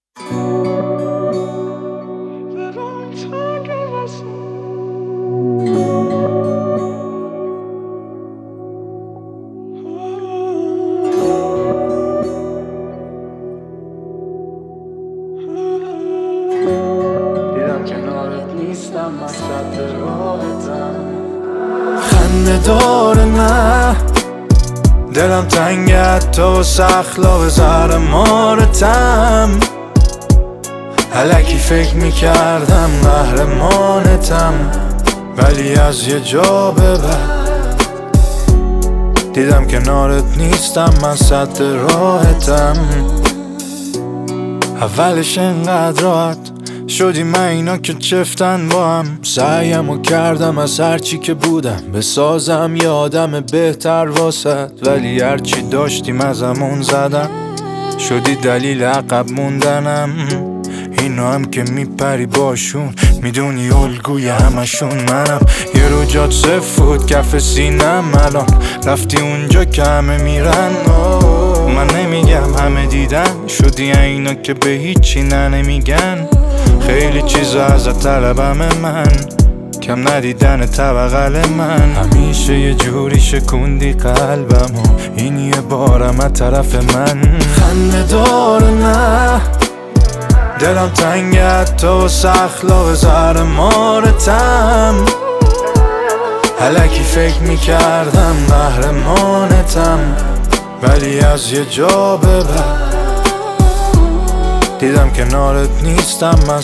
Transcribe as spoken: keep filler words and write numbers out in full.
دیدم کنارت نیستم، من سد راحتم. خنده داره نه دلم تنگت تو سخلا زهر مارتم. الکی فکر میکردم قهرمانتم، ولی از یه جا به بعد دیدم کنارت نیستم، من سد راحتم. اولش انقدر راحت شدی من اینا که چفتن با هم. سعیمو کردم از هرچی که بودم بسازم یه آدم بهتر واسد، ولی هرچی داشتیم ازمون زدم، شدی دلیل عقب موندنم. اینا هم که میپری باشون میدونی الگوی همشون منم. یه رو جات صفر بود کف سینم، الان رفتی اونجا که همه میرن. من نمیگم همه دیدن، شدی اینا که به هیچی نه نمیگن. خیلی چیزا ازت طلبم من، کم ندیدن بغل من. همیشه یه جوری شکوندی قلبم و این یه بارم از طرف من. خنده داره نه دلم تنگت تو سخلا زهر مارتم. الکی فکر میکردم قهرمانتم، ولی از یه جا به بعد دیدم کنارت نیستم، من